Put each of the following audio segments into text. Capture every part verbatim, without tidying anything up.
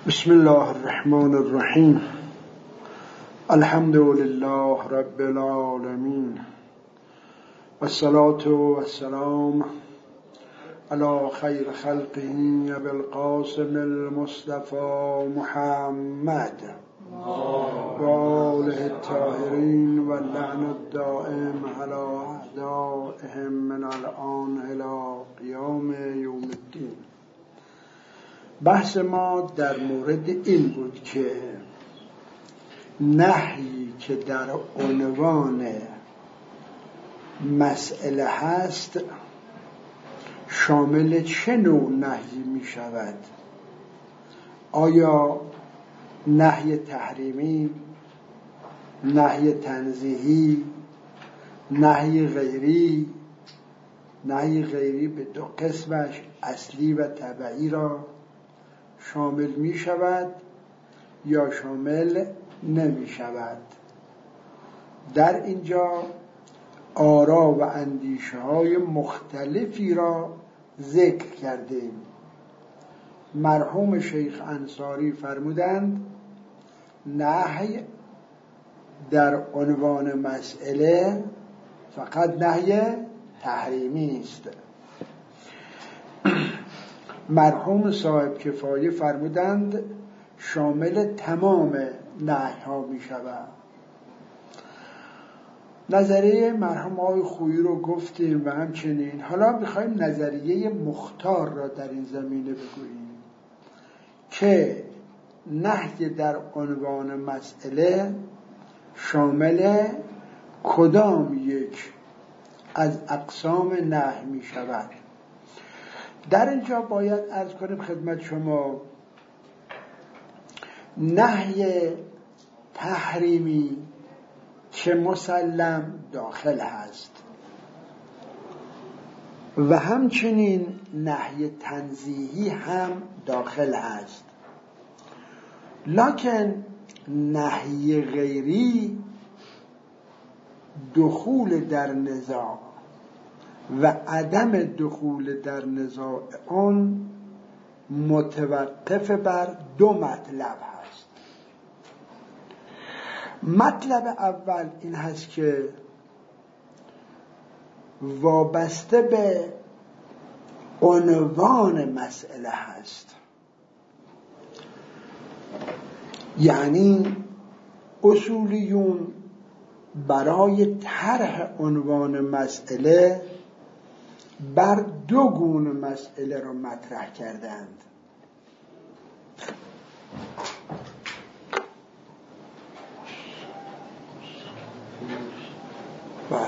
بسم الله الرحمن الرحیم. الحمد لله رب العالمین و الصلاة و السلام علی خیر خلقه ابوالقاسم المصطفى محمد و آله الطاهرین و لعن الدائم علی اعدائهم من الآن الی قیام یوم الدین. بحث ما در مورد این بود که نهی که در عنوان مسئله هست شامل چه نوع نهی می شود؟ آیا نهی تحریمی، نهی تنزیهی، نهی غیری؟ نهی غیری به دو قسمش، اصلی و تبعی، را شامل می شود یا شامل نمی شود. در اینجا آرا و اندیشه های مختلفی را ذکر کردیم. مرحوم شیخ انصاری فرمودند نهی در عنوان مسئله فقط نهی تحریمی است. مرحوم صاحب کفایه فرمودند شامل تمام نهی ها می شود. نظریه مرحوم آقای خویی رو گفتیم و همچنین حالا میخوایم نظریه مختار را در این زمینه بگوییم که نهی در عنوان مسئله شامل کدام یک از اقسام نهی می شود. در اینجا باید عرض کنیم خدمت شما نهی تحریمی که مسلم داخل هست و همچنین نهی تنزیهی هم داخل هست، لکن نهی غیری دخول در نزاع و عدم دخول در نزاع آن متوقف بر دو مطلب هست. مطلب اول این هست که وابسته به عنوان مسئله هست، یعنی اصولیون برای طرح عنوان مسئله بر دو گونه مسئله را مطرح کردند. بله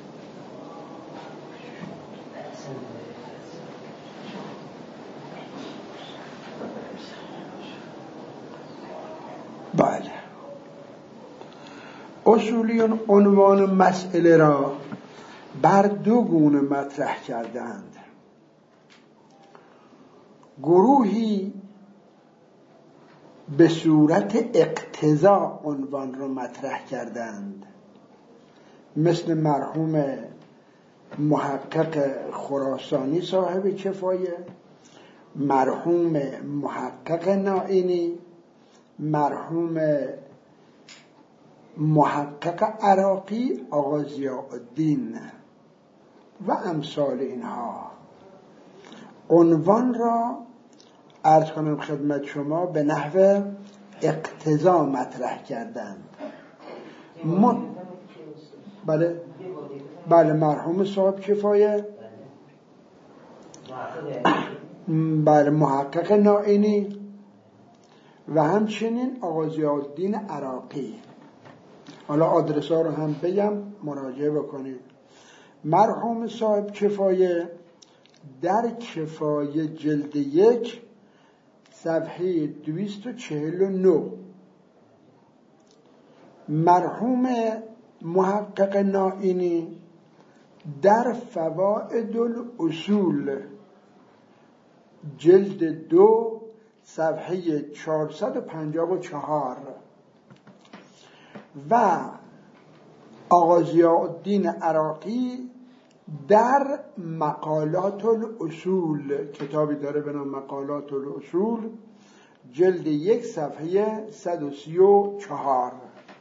بله اصولیون عنوان مسئله را بر دو گونه مطرح کردند. گروهی به صورت اقتضا عنوان را مطرح کردند، مثل مرحوم محقق خراسانی صاحب کفایه، مرحوم محقق نائینی، مرحوم محقق عراقی آقا ضیاءالدین و امثال اینها. عنوان را عرض کنم خدمت شما به نحو اقتضا مطرح کردند. م... بله بله مرحوم صاحب کفایه، بله محقق نائینی و همچنین آقا ضیاءالدین عراقی. حالا آدرس ها رو هم بگم مراجعه بکنید. مرحوم صاحب کفایه در کفایه جلد یک صفحه دویست و چهل و نه، مرحوم محقق نائینی در فوائد الاصول جلد دو صفحه چهارصد و پنجاه و چهار و آقا ضیاءالدین عراقی در مقالات الاصول، کتابی داره به نام مقالات الاصول، جلد یک صفحه صد و سی و چهار.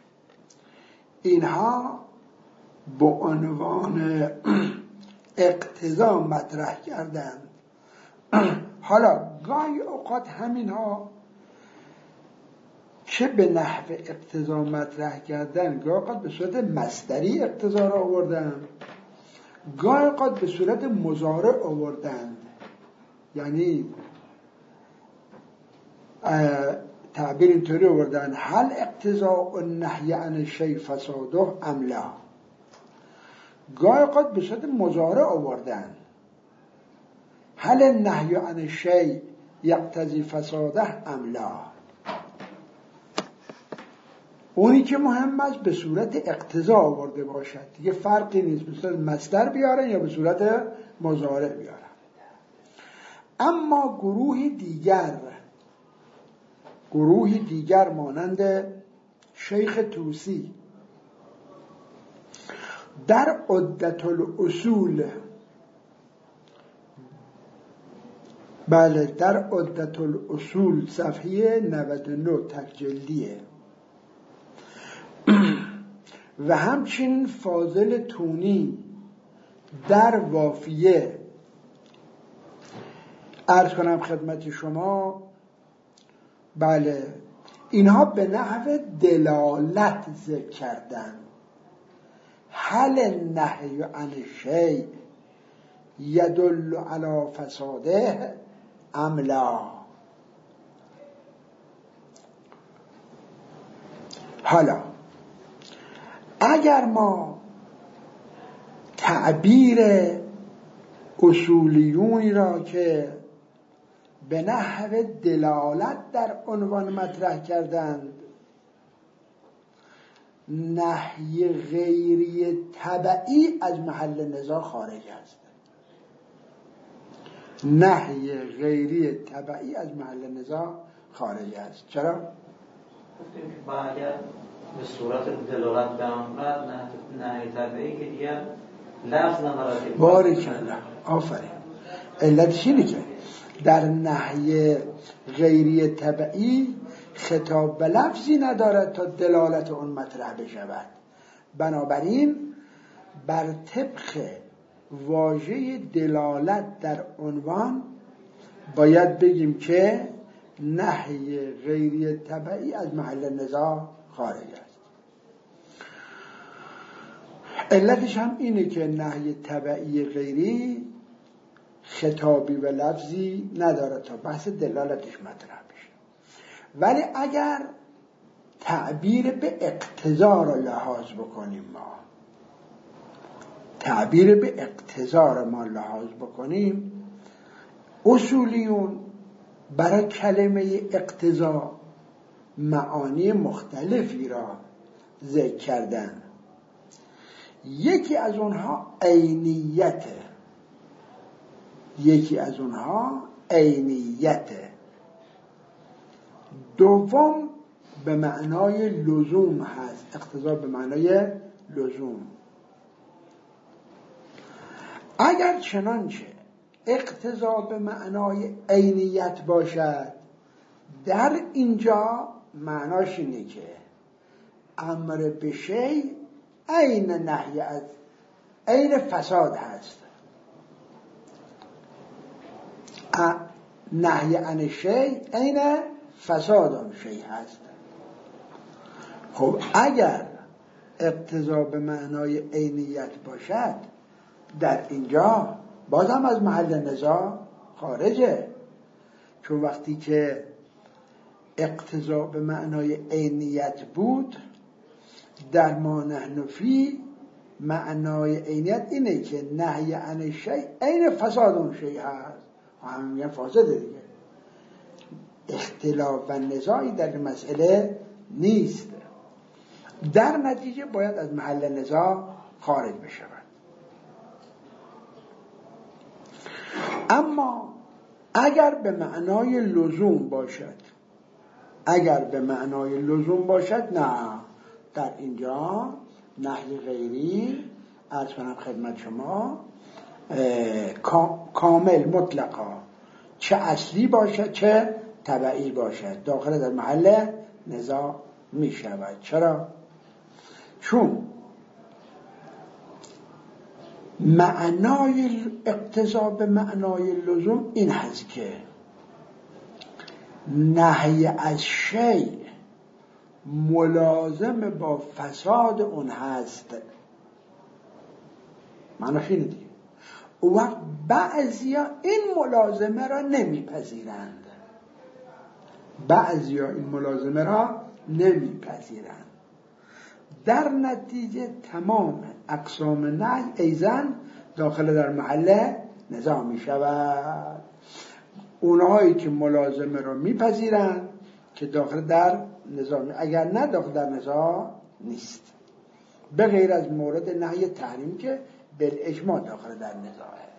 اینها به عنوان اقتضا مطرح کردند. حالا گاهی اوقات همین ها چه به نحو اقتضا مطرح کردن، گاهی اوقات به صورت مصدری اقتضا را آوردن، گاهی اوقات به صورت مضارع آوردن. یعنی تعبیر اینطوری آوردن: هل اقتضاء النهی عن الشیء فساده ام لا. گاهی اوقات به صورت مضارع آوردن: هل النهی عن الشیء یقتضی فساده ام لا. اونی که مهم است به صورت اقتضا آورده باشد، دیگه فرقی نیست به صورت مصدر بیارن یا به صورت مضارع بیارن. اما گروه دیگر گروه دیگر مانند شیخ طوسی در عدة الاصول، بله در عدة الاصول صفحه نود و نه تکجلدیه، و همچنین فاضل تونی در وافیه، عرض کنم خدمت شما، بله اینها به نحو دلالت ذکر کردن: هل النهی عن الشیء یدل علی فساده ام لا. حالا اگر ما تعبیر اصولیونی را که به نحو دلالت در عنوان مطرح کردند، نهی غیری تبعی از محل نزاع خارج است. نهی غیری تبعی از محل نزاع خارج است. چرا؟ گفتیم که با اگر به صورت دلالت بیان کنند نهی تبعی که دیگر لفظ ندارد. باریکالله، آفرین. علتش اینه که در نهی غیری تبعی خطاب به لفظی ندارد تا دلالت اون مطرح بشود. بنابراین بر طبق واژه دلالت در عنوان باید بگیم که نهی غیری تبعی از محل نزاع خارج است. علتش هم اینه که نهی تبعی غیری خطابی و لفظی نداره تا بحث دلالتش مطرح بشه. ولی اگر تعبیر به اقتضا را لحاظ بکنیم، ما تعبیر به اقتضا را ما لحاظ بکنیم، اصولیون برای کلمه اقتضا معانی مختلفی را ذکر کردن. یکی از اونها عینیته، یکی از اونها عینیته. دوم به معنای لزوم هست، اقتضا به معنای لزوم. اگر چنانچه اقتضا به معنای عینیت باشد، در اینجا معناش اینه که امر به شیء عین نهی از عین فساد هست. نهی عن شیء عین فساد آن شیء هست. خب اگر اقتضا به معنای عینیت باشد، در اینجا بازم از محل نزاع خارجه، چون وقتی که اقتضا به معنای عینیت بود، در ما نحن فی معنای عینیت اینه که نهی عن شیء عین فساد اون شیء هست. همین میگن فاسده دیگه. اختلاف و نزاعی در مسئله نیست، در نتیجه باید از محل نزاع خارج بشود. اما اگر به معنای لزوم باشد، اگر به معنای لزوم باشد، نه، در اینجا نهی غیری عرض کنم خدمت شما کامل مطلقا، چه اصلی باشد چه تبعی باشد داخل در محل نزاع می شود. چرا؟ چون معنای اقتضا به معنای لزوم این هست که نهی از شیء ملازم با فساد اون هست. معنی خیلی دیگه. او وقت بعضیا این ملازمه را نمیپذیرند بعضیا این ملازمه را نمیپذیرند در نتیجه تمام اقسام نهی ایزن داخل در محل نزاع می شود. اونهایی که ملازمه را میپذیرند که داخل در نزاع می، اگر نه داخل در نزاع نیست، به غیر از مورد نهی تحریم که بالاجماع داخل در نزاعه.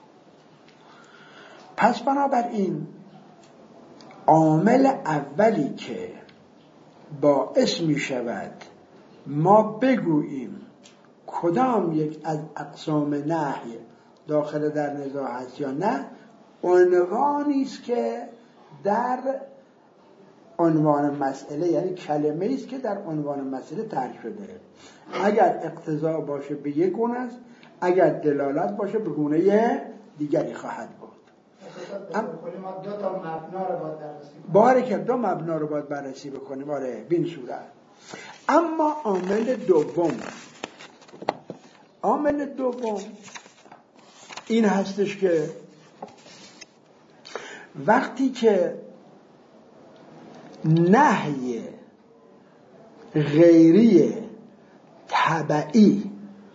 پس بنابراین عامل اولی که باعث می شود ما بگوییم کدام یک از اقسام نهی داخل در نزاع هست یا نه، عنوانی است که در عنوان مسئله، یعنی کلمه است که در عنوان مسئله طرح شده. اگر اقتضا باشه به یک گونه است، اگر دلالت باشه به گونه دیگری خواهد بود. ما دو تا مبنا رو باید بررسی کنیم. باره که دو مبنا رو باید بررسی بکنیم. آره بین صورت. اما عامل دوم عامل دوم این هستش که وقتی که نهی غیری تبعی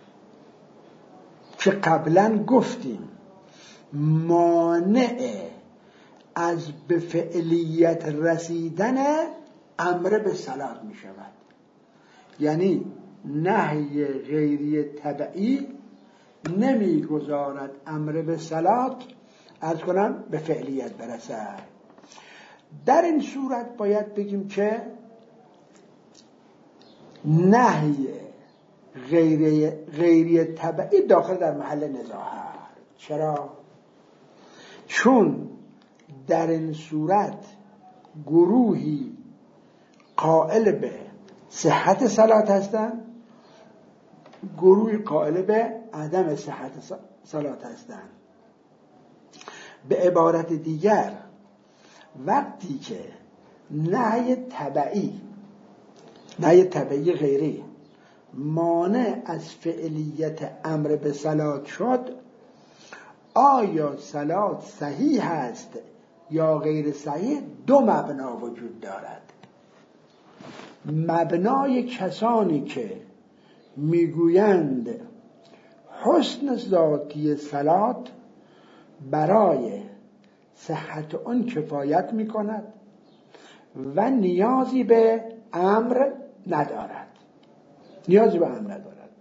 که قبلا گفتیم مانع از به فعلیت رسیدن امر به صلاح می شود، یعنی نهی غیری تبعی نمی گذارد امر به صلاح عرض کنم به فعلیت برسد. در این صورت باید بگیم که نهی غیری, غیری تبعی داخل در محل نزاع هست. چرا؟ چون در این صورت گروهی قائل به صحت صلات هستند، گروهی قائل به عدم صحت صلات هستند. به عبارت دیگر وقتی که نهی تبعی نهی تبعی غیری مانع از فعلیت امر به صلات شد، آیا صلات صحیح هست یا غیر صحیح، دو مبنا وجود دارد. مبنای کسانی که میگویند حسن ذاتی صلات برای صحت اون کفایت میکند و نیازی به امر ندارد نیازی به امر ندارد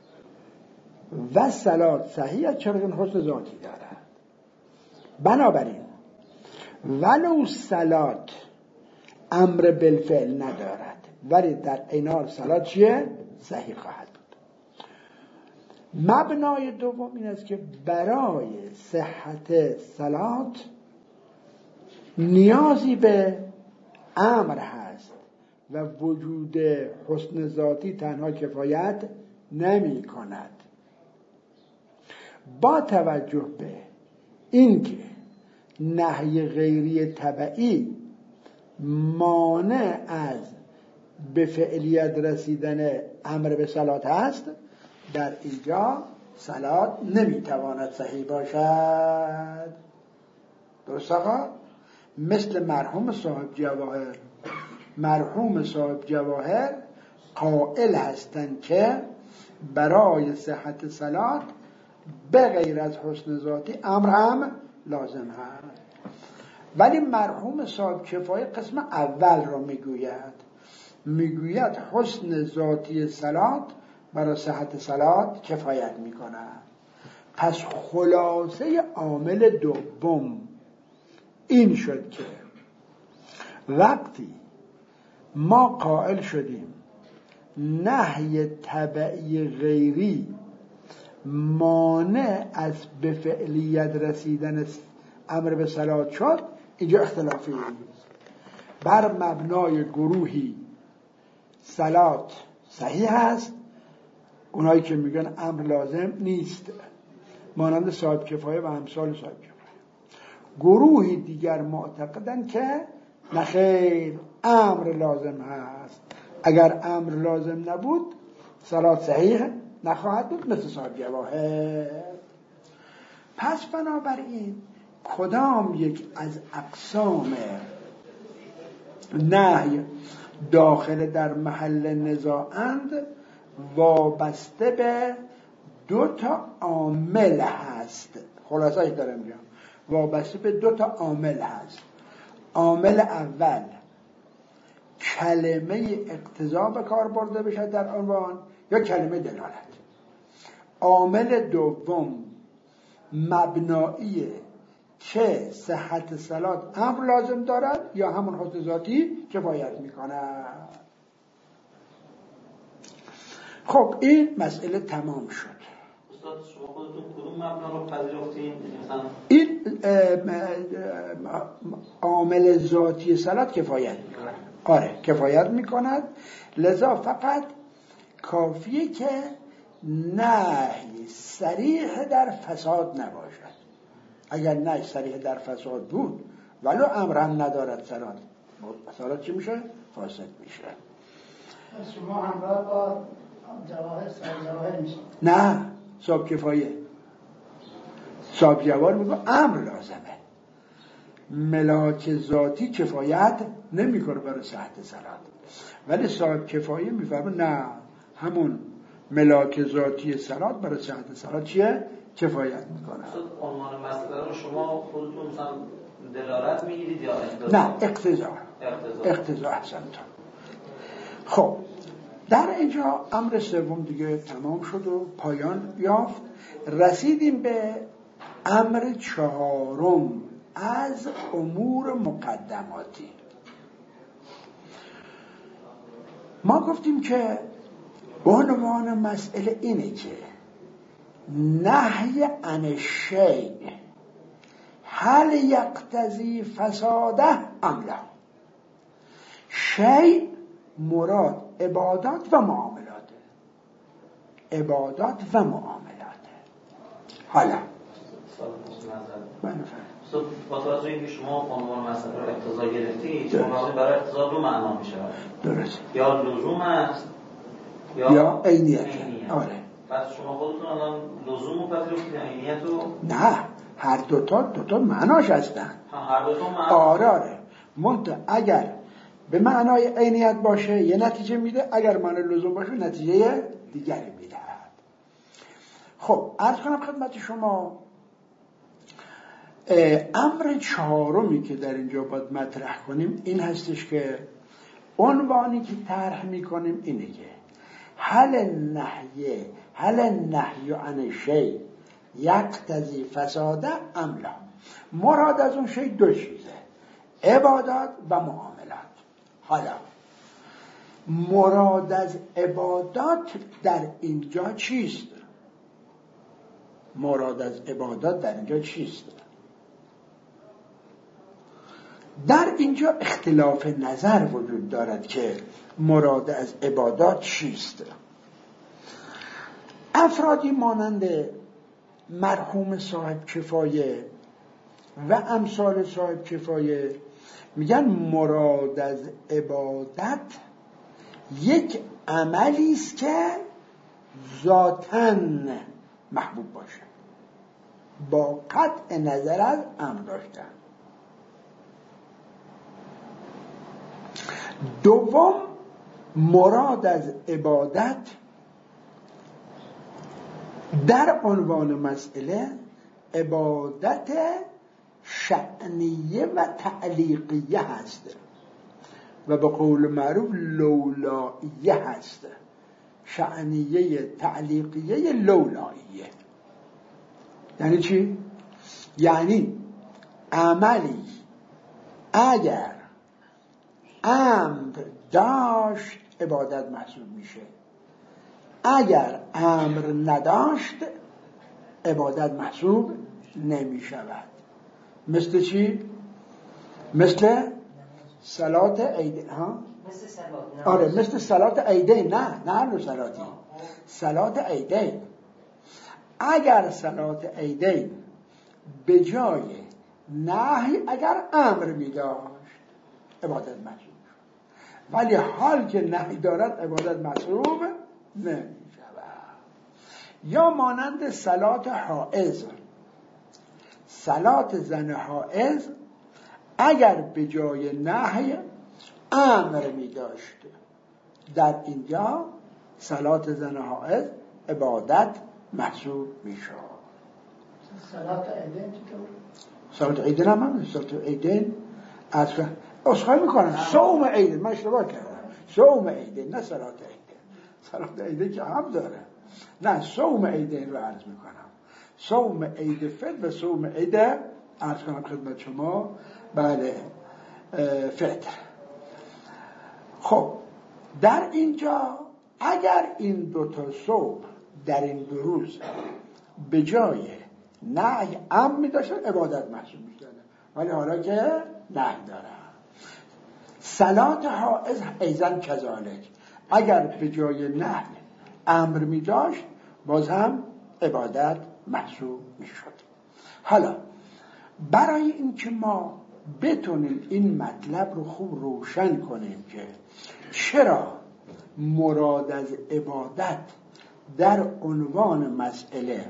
و صلات صحیح است چرا که حسن ذاتی دارد. بنابراین ولو صلات امر بالفعل ندارد ولی در عین حال صلات چیه؟ صحیح خواهد بود. مبنای دوم این است که برای صحت صلات نیازی به امر هست و وجود حسن ذاتی تنها کفایت نمی کند. با توجه به اینکه نهی غیری تبعی مانع از به فعلیت رسیدن امر به صلات هست، در اینجا صلات نمیتواند صحیح باشد. درست آقا؟ مثل مرحوم صاحب جواهر مرحوم صاحب جواهر قائل هستند که برای صحت صلات به غیر از حسن ذاتی امر هم لازم هست، ولی مرحوم صاحب کفایه قسم اول را میگوید میگوید حسن ذاتی صلات برای صحت صلات کفایت میکند. پس خلاصه عامل دوم این شد که وقتی ما قائل شدیم نهی تبعی غیری مانع از به فعلیت رسیدن امر به صلات شد، اینجا اختلافی بر مبنای گروهی صلات صحیح است، اونایی که میگن امر لازم نیست، مانند صاحب کفایه و امثال صاحب کفایه. گروهی دیگر معتقدن که نخیر، امر لازم هست، اگر امر لازم نبود صلات صحیح نخواهد بود، مثل صاحب جواهر. پس بنابراین کدام یک از اقسام نهی داخل در محل نزاعند وابسته به دو تا عامل هست. خلاصه‌اش دارم میگم، وابسته به دو تا عامل هست. عامل اول کلمه اقتضا به کار برده بشه در عنوان یا کلمه دلالت. عامل دوم مبناییه که صحت صلات امر لازم دارد یا همون حسن ذاتی کفایت میکند. خب این مسئله تمام شد. استاد شما خودتون کدوم مبنا رو پذیرفتین؟ این عامل ذاتی صلات کفایت میکند. آره کفایت میکند. لذا فقط کافیه که نهی صریح در فساد نباشد. اگر نهی صریح در فساد بود ولو امر هم ندارد صلات، صلات چی میشه؟ فاسد میشه. شما همراه با جواهر صاحب جواهر میشه؟ نه، صاحب کفایه صاحب جواهر میگه امر لازمه، ملاک ذاتی کفایت نمیکنه برای صحت صلات، ولی صاحب کفایه میفهمه نه، همون ملاک ذاتی صلات برای صحت صلات چیه؟ کفایت میکنه. عنوان مسئله رو شما خودتون مثلا دلالت میگیرید یا اقتضا؟ نه اقتضا. اقتضا احسنتون. خب در اینجا امر سوم دیگه تمام شد و پایان یافت. رسیدیم به امر چهارم از امور مقدماتی. ما گفتیم که عنوان مسئله اینه که نهی عن الشیء هل یقتضی فساده ام لا. شیء مراد عبادات و معاملات، عبادات و معاملات. حالا با توجه اینکه شما عنوان مسئله رو اقتضا گرفتید، شما برای اقتضا دو معنا میشه. درست. یا لزوم است یا, یا عینیت. آره. پس شما خودتون الان لزوم رو پذیرفتید، عینیت رو؟ نه، هر دوتا دوتا معناش هستن. هر دوتا معنا. آره آره. منتها اگر به معنای عینیت باشه یه نتیجه میده، اگر معنای لزوم باشه نتیجه دیگری میده. خب عرض کنم خدمت شما امر چهارمی که در اینجا باید مطرح کنیم این هستش که عنوانی که طرح میکنیم اینه که هل نهی هل نهی عن شیء یقتضی فساده ام لا. مراد از اون شیء دو چیزه، عبادات و معاملات. حالا مراد از عبادات در اینجا چیست؟ مراد از عبادات در اینجا چیست؟ در اینجا اختلاف نظر وجود دارد که مراد از عبادات چیست. افرادی مانند مرحوم صاحب کفایه و امثال صاحب کفایه میگن مراد از عبادت یک عملی است که ذاتاً محبوب باشه، با قطع نظر از امر داشتن. دوم، مراد از عبادت در عنوان مسئله عبادت شأنیه و تعلیقیه هست و به قول معروف لولاییه هست. شأنیه تعلیقیه لولاییه یعنی چی؟ یعنی عملی اگر امر داشت عبادت محسوب میشه، اگر امر نداشت عبادت محسوب نمی شود. مثل چی؟ مثل صلات عیدین ها مثل صلات. آره مثل صلات عیدین، نه نه نو صلاتی، صلات عیدین. اگر صلات عیدین به جای نهی اگر امر می داشت عبادت محسوب شد، ولی حال که نهی دارد عبادت محسوب نمی شود. یا مانند صلات حائض، صلات زن حائض اگر به جای نهی امر می داشت، در اینجا صلات زن حائض عبادت محسوب می شود. صلات عیدین چطور؟ صلات عیدین هم هم صلات عیدین از اصخایی میکنم صوم عیدین، من اشتباه کردم، صوم عیدین نه صلات عیدین. صلات عیدین که هم داره، نه صوم عیدین رو عرض میکنم، صوم عید فطر و صوم عید عرض کنم خدمت شما بله فطر. خب در اینجا اگر این دو تا صوم در این دو روز به جای نهی امر می داشتن عبادت محسوب می شدن، ولی حالا که نهی دارن. صلات حائض ایضا کذالک، اگر به جای نهی امر می داشت باز هم عبادت محسوب می شد. حالا برای اینکه ما بتونیم این مطلب رو خوب روشن کنیم که چرا مراد از عبادت در عنوان مسئله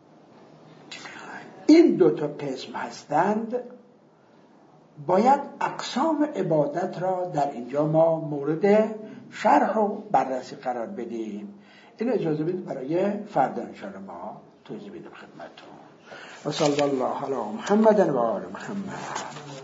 این دو تا قسم هستند، باید اقسام عبادت را در اینجا ما مورد شرح و بررسی قرار بدیم. این اجازه بدید برای فردا انشاءالله ما توضیح بدیم خدمتتون. و صلی الله علی محمد و آل محمد.